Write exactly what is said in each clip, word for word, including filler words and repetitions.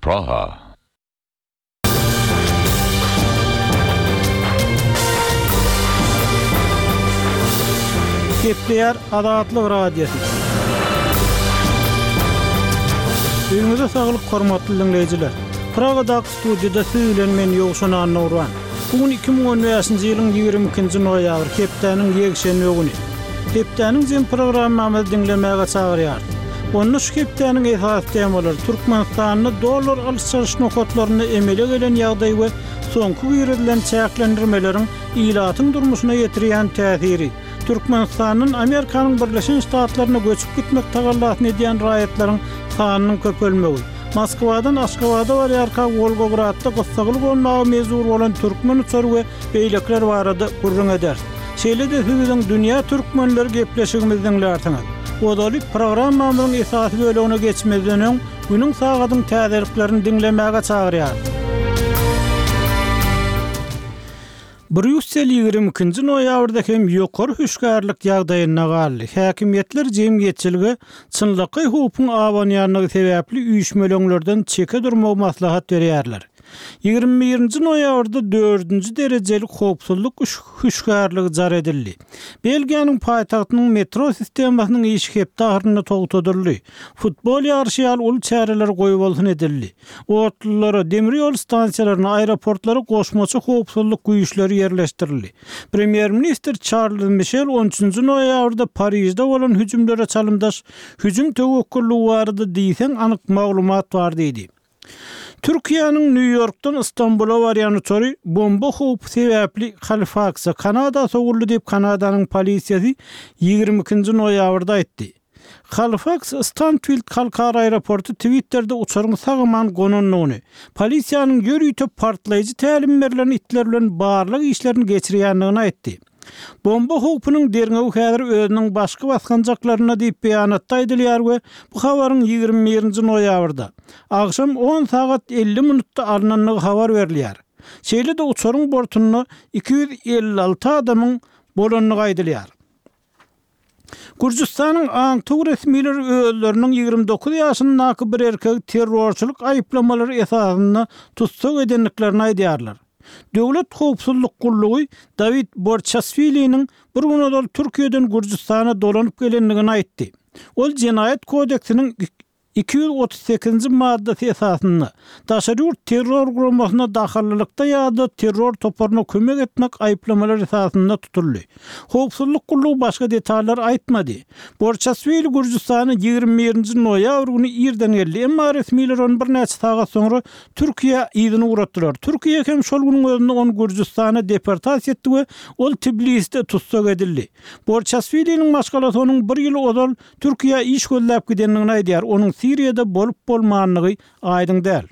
Praha. Kepler Adatlyk Radiosu. Öňüňizde saglyk hormatly dinleýijiler. Pragada studiýada söýlen men Ýogşan Nurwan. Bugün iki bin on beşinji ýylyň ýigirmi ikinji noýabr hepdeniň ýekşenme güni. Hepdeniň jem programmamy dinlemäge çagyrýar. Onu şu hepdeniň esas temalary Türkmenistanyny dolar alış-salyş nokatlaryny emele gelen ýagdaý we soňky ýüredilen çäklendirmeleriň ilatyň durmuşyna ýetirýän täsiri. Türkmenistanyň Amerikanyň Birleşen Ştatlaryna göçüp gitmek tagallatyn edýän raýatlaryň sanynyň köpelmegi. Moskwadan Aşgabatda barýarka Volgogradda gyssagylyk bolmagy mezur bolan türkmen uçary we beýlekler barada gurrun eder. Şeýle-de hüzüň dünýä türkmenleri gepleşigimizden lärtiňiz. Odalyk programmamyň esasy bölügine geçmeden öň günüň sagatyň täzeliklerini dinlemäge çagyrýar. Brüssel ýigirmi ikinji noýabrda hem ýokary hüşgärlik ýagdaýyna galdy. Häkimetler jemgyýetçiligi çynlyky hukukun awanýanlygy sebäpli üýşmeleňlerden çeke durmagy maslahat berýärler. ýigirmi birinji noýabrda dördünji derejeli howpsuzlyk hüşgärligi jar edildi. Belgiýanyň paýtagtynyň metro sistemasynyň iş hepde ahyryny togtadyldy. Futbol ýarşy ul çäreler goýup bolsun edildi. Otlulara, demir ýol stansiýalaryna, aeroportlary goşmaçy howpsuzlyk güýçleri ýerleşdirildi. Premier Minister Charles Michel on üçünji noýabrda Parisde bolan hüjümlere çalymdaş hüjüm töwekkülligi barada diýsen anyk maglumat bar diýdi. Türkiýanyň New Yorkdan Istanbula barýan uçary bomba howpy sebäpli Halifax'a Kanada soguldy diýip Kanadanyň polisiýasy ýigirmi ikinji noýabrda aýtdy. Halifax Stanfield halkara aeroportu Twitter'de uçaryň sagaman gonunlygyny, polisiýanyň ýörüýte partlaýjy tälim berilen itler bilen barlyk işlerini geçirýändigini aýtdy. Bomba howpynyň derňegi häzir özüniň başga baskanjaklaryna diýip beýanatda aýdylýar we bu habaryň ýigirmi birinji noýabrda akşam on saat elli minutda alnanlygy habar berilýär. Şeýle-de uçaryň bortunda iki yüz elli alty adamyň bolanlygy aýdylýar. Gürjistanyň Aňtyk resmileri öýleriniň ýigirmi dokuz ýaşyndaky bir erkek terrorçylyk aýplamalary esasyna tutsak edenliklerini aýdýarlar. Döwlet howpsuzlyk gullugy David Borchasvili'niň bir günodal Türkiýeden Gürjistana dolanyp gelenligini aýtdy. Ol Jenaýat kodeksiniň iki yüz otuz sekizinji maddasy esasyna daşary terror guramasyna dahallykda ýa-da terror toparyna kömek etmek aýplamalary esasyna tutuldy. Howpsuzlyk gullugy başga detallar aýtmady. Borchasvili Gürjistanyň ýigirmi birinji noýabr güni ýerden geldi. Emma resmiler on bir näçe sagat soňra Türkiýe ýygyny uratdylar. Türkiýe hem şol güniň özünde on Gürjistana deportasiýa etdi we ol Tbilisde tutsak edildi. Borchasvili'niň maşgalasynyň bir ýyl ozal Türkiýe iş gözläp gidenligini aýdýar. Onuň Siriýede bolup bolmanlygy aýdyň däl.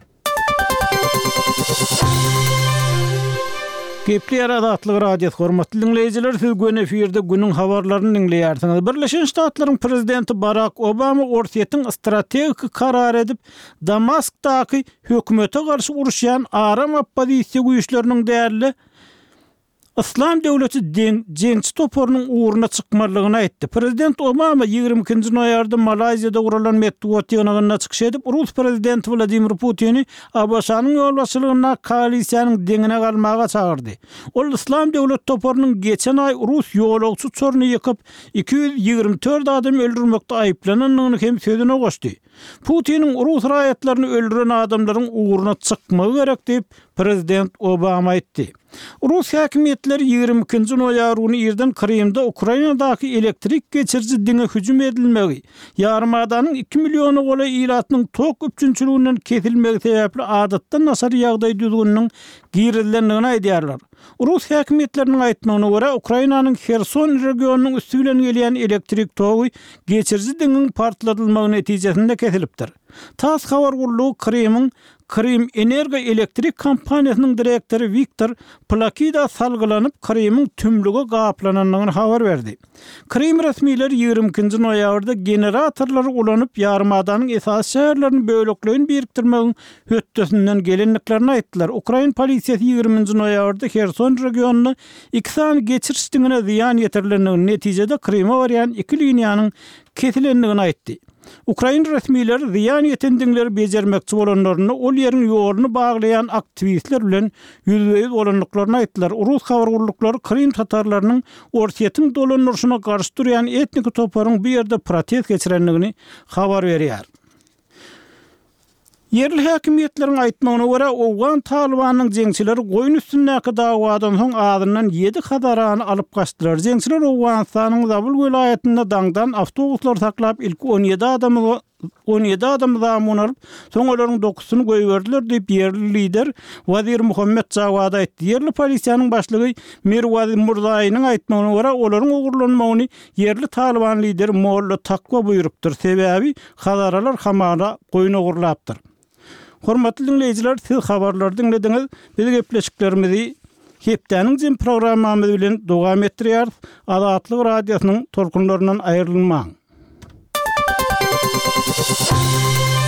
Kepler Adatlyk Radiosu hormatly dinleýijiler, siz gün efirde günüň habarlaryny dinleýärsiňiz. Birleşen Ştatlaryň prezidenti Barack Obama ortaýetin strategik karar edip Damaskdaky hökümete garşy uruşýan aram oppozisiýa güýçleriniň därli İslam döwleti jeňçi toporunyň uğruna çykmalygyny aýtdy. Prezident Obama ýigirmi ikinji noýabrda Malaýzyada guralan medeniýet ýygynyna çykyş edip Rus prezidenti Vladimir Putin'i Abaşanyň ýolbaşçylygyna koalisiýanyň deňine galmaga çagyrdy. Ol İslam döwlet toporunyň geçen ay Rus ýolagçy çorny ýykyp iki yüz ýigirmi dört adam öldürmekde aýplananlygyny hem sözüne goşdy. Putin'in Rus raýatlaryny öldüren adamlaryň uğruna çykmagy gerek diýip Prezident Obama aýtdy. Rus häkimetleri ýigirmi ikinji noýabr güni ýerden Krymda Ukrainadaky elektrik geçirji diňe hüjüm edilmegi, ýarmadanyň iki milliony gola ilatynyň tok üçünçiliginden kesilmegi sebäpli adatdan nasar ýagdaý düzgünniň girilenligini aýdýarlar. Rus häkimetleriniň aýtmagyna görä Ukrainanyň Kherson regionunyň üstü bilen gelýän elektrik togy geçirji diňiň partlatylmagy netijesinde kesilipdir. Tas habar gullugy Krymyň Krym Energo elektrik kompaniýasynyň direktori Viktor Plakida salgylanyp Krymyň tümlüge gaplananlygyny habar berdi. Krym resmileri ýigirmi ikinji noýabrda generatorlary ulanyp ýarmadanyň esas şäherlerini böleklerini birikdirmegiň hötdesinden gelenliklerini aýtdylar. Ukraina polisiýasy ýigirminji noýabrda Kherson regionuny iki sany geçiriş diňine ziýan ýetirlendigini netijede Kryma barýan iki liniýanyň kesilendigini aýtdy. Ukraina resmiýetleri ziýan ýetendiňleri bejermekçi bolanlaryny ol ýeriň ýoluny baglaýan aktivistler bilen ýüzbeýiz bolanlyklaryny aýtdylar. Rus habargurlyklary Krim tatarlarynyň Orsiýetiň dolanýaryna garşy durýan etnik toplaryň bu ýerde protest geçirenligini habar berýär. Yerli häkimiýetleriň aýtmagyna görä, Owgan Talibanyň jeňçileri goýun üstündäki dawadan soň adyndan ýedi hadarany alyp gaçdylar. Jeňçiler Owganistanyň Zabul welaýatynda daňdan awtobuslar saklap ilk on ýedi adamy on ýedi adam zamyn alyp, soň olaryň dokusyny goýberdiler diýip yerli lider Wazir Muhammed Jawad aýtdy. Yerli polisiýanyň başlygy Mirwaz Murzaýynyň aýtmagyna görä, olaryň ogurlanmagyny yerli Taliban lideri Molla Takwa buýrupdyr. Sebäbi hadaralar hamara goýun ogurlapdyr. Hormatly dinleyijiler, siz habarlary dinlediňiz. Biz gepleşiklerimizi Hepdeniň jin programmamyz bilen dowam etdirýär. Azatlyk radiosynyň tolkunlaryndan aýrylmaň.